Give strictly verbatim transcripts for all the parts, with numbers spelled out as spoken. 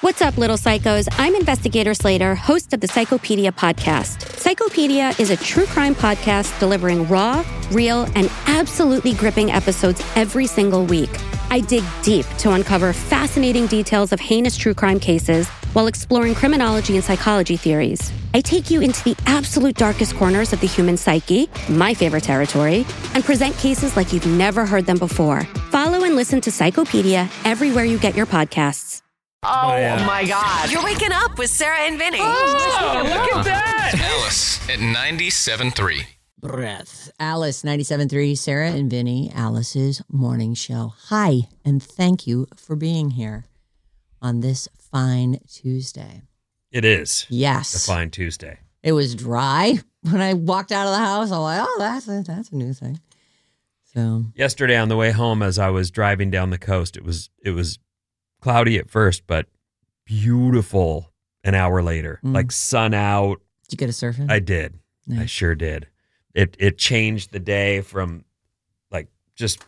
What's up, little psychos? I'm Investigator Slater, host of the Psychopedia podcast. Psychopedia is a true crime podcast delivering raw, real, and absolutely gripping episodes every single week. I dig deep to uncover fascinating details of heinous true crime cases while exploring criminology and psychology theories. I take you into the absolute darkest corners of the human psyche, my favorite territory, and present cases like you've never heard them before. Follow and listen to Psychopedia everywhere you get your podcasts. Oh, my, uh, my God. You're waking up with Sarah and Vinny. Oh, look at that. Alice at ninety-seven point three. Breath. Alice, ninety-seven point three, Sarah and Vinny, Alice's morning show. Hi, and thank you for being here on this fine Tuesday. It is. Yes. A fine Tuesday. It was dry. When I walked out of the house, I'm like, oh, that's a, that's a new thing. So Yesterday on the way home as I was driving down the coast, it was it was cloudy at first, but beautiful an hour later. Mm. Like sun out. Did you get a surfing? I did. Nice. I sure did. It it changed the day from like just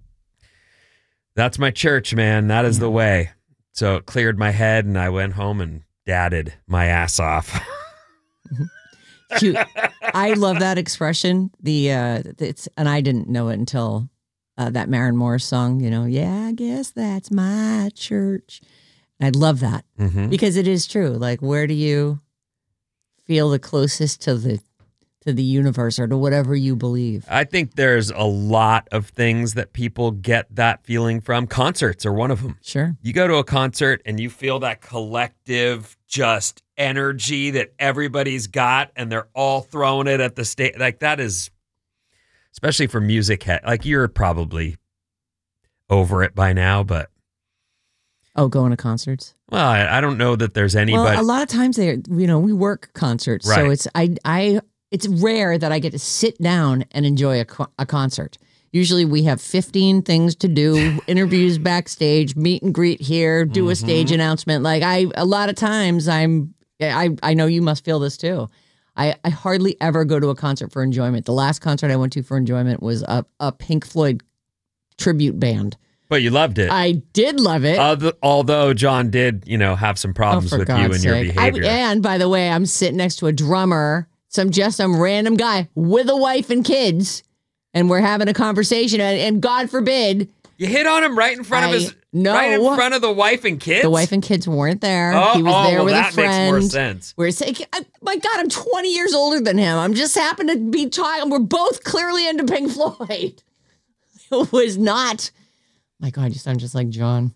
that's my church, man. That is Yeah. the way. So it cleared my head and I went home and dadded my ass off. Cute. I love that expression. The uh, it's and I didn't know it until uh, that Maren Morris song. You know, yeah, I guess that's my church. I love that Mm-hmm. because it is true. Like, where do you feel the closest to the to the universe or to whatever you believe? I think there's a lot of things that people get that feeling from. Concerts are one of them. Sure. You go to a concert and you feel that collective just energy that everybody's got and they're all throwing it at the stage. Like that is, especially for music, he- like you're probably over it by now, but Oh, going to concerts. well, I, I don't know that there's anybody. Well, a lot of times they, you know, we work concerts, so Right. it's I I it's rare that I get to sit down and enjoy a, co- a concert. Usually we have fifteen things to do, interviews backstage, meet and greet here, do a stage announcement. Like I, a lot of times I'm, I, I know you must feel this too. I, I hardly ever go to a concert for enjoyment. The last concert I went to for enjoyment was a, a Pink Floyd tribute band. but you loved it. I did love it. Although, although John did, you know, have some problems Oh, for with you God's and your sake. behavior. I, and by the way, I'm sitting next to a drummer, some just some random guy with a wife and kids, and we're having a conversation. And, and God forbid, You hit on him right in front of I- his, no. right in front of the wife and kids. the wife and kids weren't there. Oh, he was oh, there well, with that a friend. makes more sense. We're saying, I- my God, I'm twenty years older than him. I'm just happen to be talking. We're both clearly into Pink Floyd. It was not. My God, you sound just like John.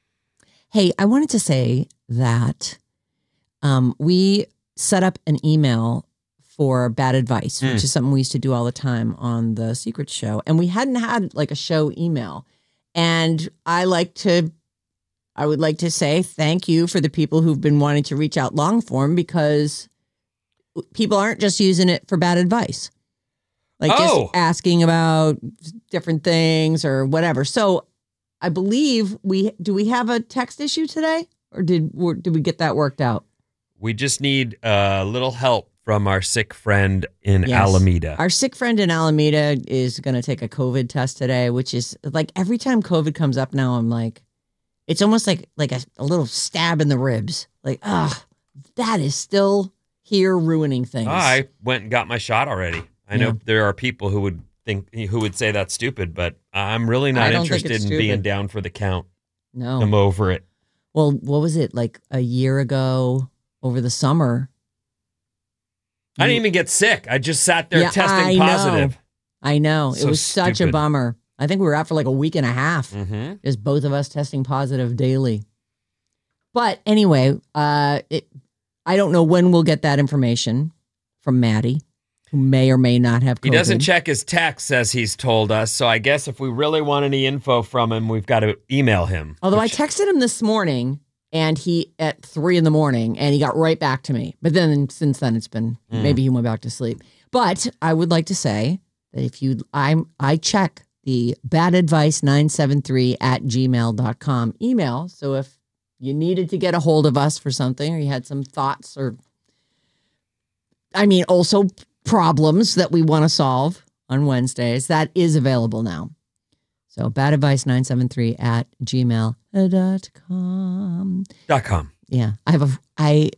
Hey, I wanted to say that um, we set up an email for bad advice, Mm. which is something we used to do all the time on the Secret Show. And we hadn't had like a show email. And I like to, I would like to say thank you for the people who've been wanting to reach out long form, because people aren't just using it for bad advice. Like Oh. just asking about different things or whatever. So I believe we, do we have a text issue today, or did, or did we get that worked out? We just need a little help from our sick friend in Yes. Alameda. Our sick friend in Alameda is going to take a COVID test today, which is like every time COVID comes up now, I'm like, it's almost like like a, a little stab in the ribs. Like, ah, that is still here ruining things. I went and got my shot already. I know Yeah. there are people who would think who would say that's stupid, but I'm really I not don't think interested in it's being stupid. down for the count. No. I'm over it. Well, what was it like a year ago over the summer? I didn't even get sick. I just sat there Yeah, testing I know. positive. I know. So it was such a stupid. bummer. I think we were out for like a week and a half. Mm-hmm. Just both of us testing positive daily. But anyway, uh, it, I don't know when we'll get that information from Maddie, who may or may not have COVID. He doesn't check his texts as he's told us, so I guess if we really want any info from him, we've got to email him. Although which- I texted him this morning, and he at three in the morning, and he got right back to me. But then since then, it's been Mm. maybe he went back to sleep. But I would like to say that if you, I'm I check the bad advice nine seven three at gmail dot com email. So if you needed to get a hold of us for something, or you had some thoughts, or I mean, also problems that we want to solve on Wednesdays, that is available now. So bad advice nine seven three at gmail dot com. Dot com. Yeah. I have a, I,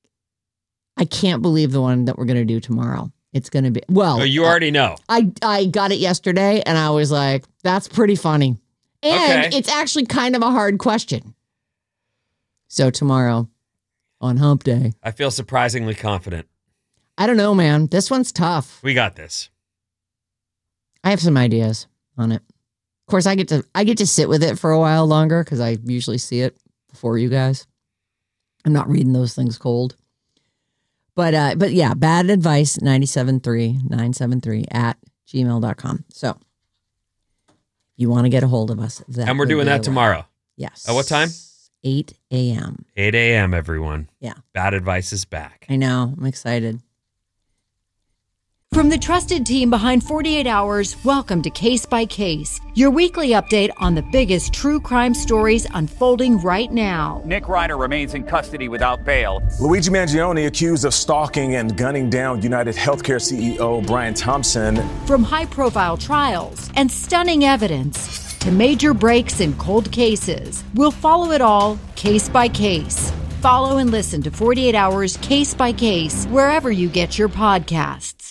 I can't believe the one that we're going to do tomorrow. It's going to be, well. Oh, you already know. I, I got it yesterday and I was like, that's pretty funny. And Okay. it's actually kind of a hard question. So tomorrow on hump day. I feel surprisingly confident. I don't know, man. This one's tough. We got this. I have some ideas on it. Of course, I get to I get to sit with it for a while longer because I usually see it before you guys. I'm not reading those things cold. But uh, but yeah, bad advice nine seven three nine seven three at gmail dot com. So you want to get a hold of us. That And we're would doing be that a way. tomorrow. Yes. At what time? eight a.m. eight a.m., everyone. Yeah. Bad advice is back. I know. I'm excited. From the trusted team behind forty-eight hours, welcome to Case by Case, your weekly update on the biggest true crime stories unfolding right now. Nick Reiner remains in custody without bail. Luigi Mangione accused of stalking and gunning down United Healthcare C E O Brian Thompson. From high-profile trials and stunning evidence to major breaks in cold cases, we'll follow it all case by case. Follow and listen to forty-eight hours Case by Case wherever you get your podcasts.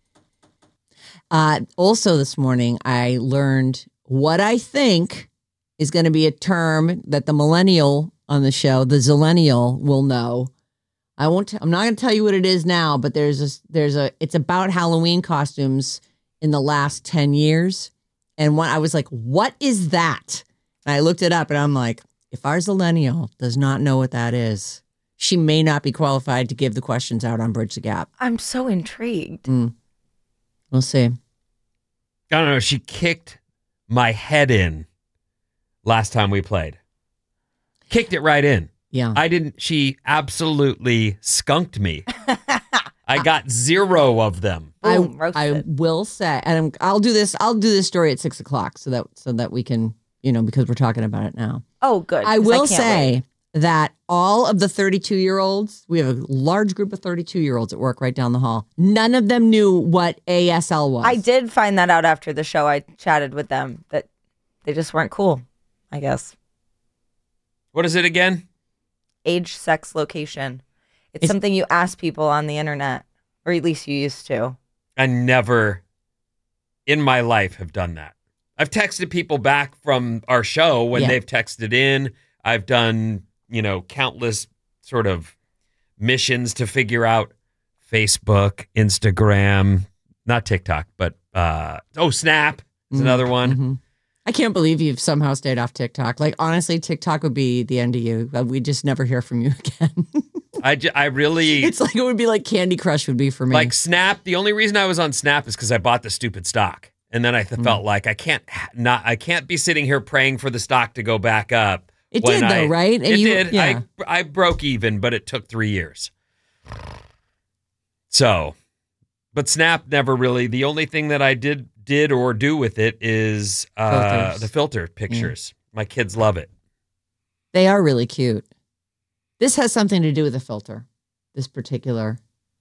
Uh, also this morning, I learned what I think is going to be a term that the millennial on the show, the zillennial, will know. I won't. T- I'm not going to tell you what it is now, but there's a there's a. It's about Halloween costumes in the last ten years, and when I was like, "What is that?" And I looked it up, and I'm like, "If our zillennial does not know what that is, she may not be qualified to give the questions out on Bridge the Gap." I'm so intrigued. Mm. We'll see. I don't know. She kicked my head in last time we played. Kicked it right in. Yeah. I didn't. She absolutely skunked me. I got zero of them. I, Boom, roasted. I will say, and I'm, I'll do this. I'll do this story at six o'clock so that so that we can, you know, because we're talking about it now. Oh, good. I 'cause will can't say wait. that all of the thirty-two year olds, we have a large group of thirty-two year olds at work right down the hall. None of them knew what A S L was. I did find that out after the show. I chatted with them that they just weren't cool, I guess. What is it again? Age, sex, location. It's, It's- something you ask people on the internet, or at least you used to. I never in my life have done that. I've texted people back from our show when Yeah. they've texted in. I've done, you know, countless sort of missions to figure out Facebook, Instagram, not TikTok, but uh, oh, Snap is another one. Mhm. I can't believe you've somehow stayed off TikTok. Like, honestly, TikTok would be the end of you. Uh, We just never hear from you again. I, j- I really It's like it would be like Candy Crush would be for me. like Snap. The only reason I was on Snap is because I bought the stupid stock, and then I th- Mm. felt like I can't ha- not I can't be sitting here praying for the stock to go back up. It when did, though, I- right? And It you- did. yeah. I I broke even, but it took three years. So, but Snap never really. The only thing that I did did or do with it is uh, Filters. the filter pictures. My kids love it. They are really cute. This has something to do with the filter. This particular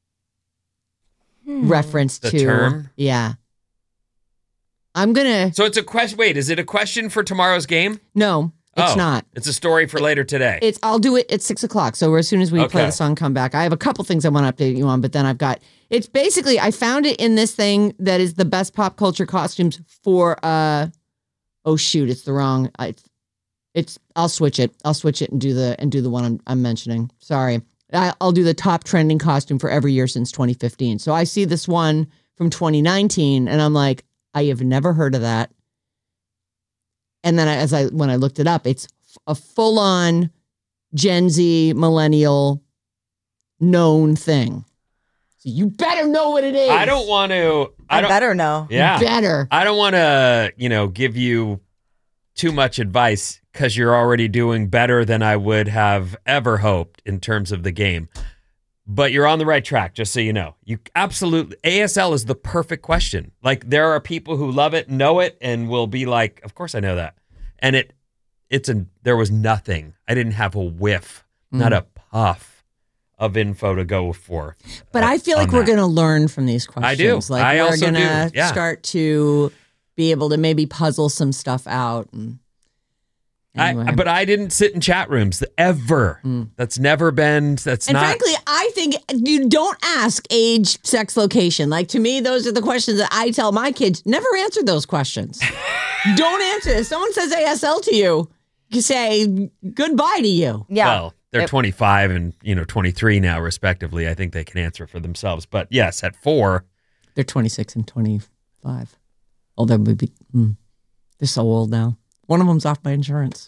reference The to term? Yeah. I'm gonna So it's a question. Wait, is it a question for tomorrow's game? no, it's Oh, not. It's a story for later today. It's I'll do it at six o'clock. So as soon as we play Okay. the song, come back. I have a couple things I want to update you on, but then I've got it's basically I found it in this thing that is the best pop culture costumes for uh oh shoot, it's the wrong I, it's I'll switch it. I'll switch it and do the and do the one I'm, I'm mentioning. Sorry. I, I'll do the top trending costume for every year since twenty fifteen. So I see this one from twenty nineteen and I'm like, I have never heard of that. And then I, as I when I looked it up, it's a full-on Gen Z millennial known thing. So you better know what it is. I don't want to. I I, don't. better know. Yeah. Better. I don't want to, you know, give you too much advice because you're already doing better than I would have ever hoped in terms of the game. But you're on the right track, just so you know. You absolutely A S L is the perfect question. Like there are people who love it, know it, and will be like, "Of course I know that." And it, it's a. There was nothing. I didn't have a whiff, not a puff of info to go for. But uh, I feel on like we're that. going to learn from these questions. I do. Like I we're also going to do. Yeah. start to be able to maybe puzzle some stuff out. And Anyway. I, but I didn't sit in chat rooms ever. Mm. That's never been, that's and not. And frankly, I think you don't ask age, sex, location. Like, to me, those are the questions that I tell my kids. Never answer those questions. Don't answer. If someone says A S L to you, you say goodbye to you. Yeah. Well, they're It- twenty-five and, you know, twenty-three now, respectively. I think they can answer for themselves. But yes, at four. They're twenty-six and twenty-five. Oh, they would be, mm, they're so old now. One of them's off my insurance.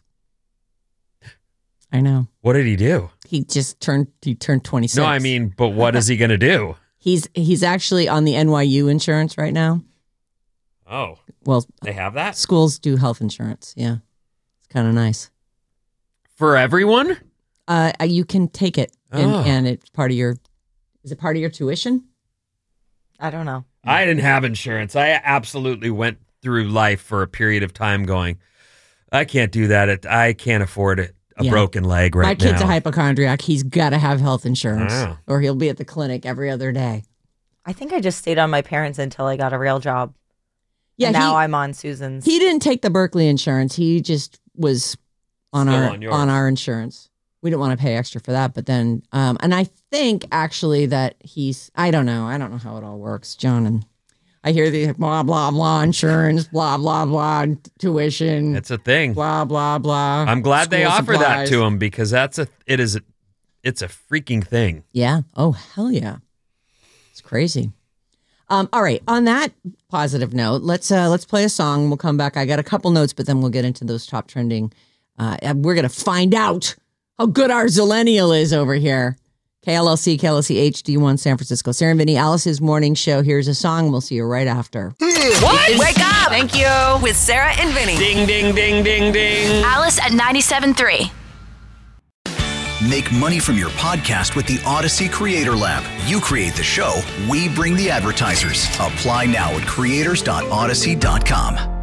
I know. What did he do? He just turned, he turned twenty-six. No, I mean, but what is he going to do? He's he's actually on the N Y U insurance right now. Oh, well, they have that? Schools do health insurance. Yeah. It's kind of nice. For everyone? Uh, you can take it and, Oh. and it's part of your, is it part of your tuition? I don't know. I didn't have insurance. I absolutely went through life for a period of time going, I can't do that. It, I can't afford it. A Yeah. broken leg right My kid's now. a hypochondriac. He's got to have health insurance Wow. or he'll be at the clinic every other day. I think I just stayed on my parents until I got a real job. Yeah, And now he- I'm on Susan's. He didn't take the Berkeley insurance. He just was on Still our on yours. on our insurance. We didn't want to pay extra for that, but then um, and I think actually that he's I don't know. I don't know how it all works, John. And I hear the blah blah blah insurance, blah blah blah tuition, It's a thing. blah blah blah. I'm glad they school offer supplies. that to him because that's a it is a, it's a freaking thing. Yeah. Oh hell yeah. It's crazy. Um, all right. On that positive note, let's uh, let's play a song. We'll come back. I got a couple notes, but then we'll get into those top trending. Uh, and we're gonna find out how good our Zillennial is over here. K L L C, K L L C H D one, San Francisco. Sarah and Vinny, Alice's morning show. Here's a song. We'll see you right after. What? Wake up! Thank you. With Sarah and Vinny. Ding, ding, ding, ding, ding. Alice at ninety-seven point three. Make money from your podcast with the Odyssey Creator Lab. You create the show, we bring the advertisers. Apply now at creators dot odyssey dot com.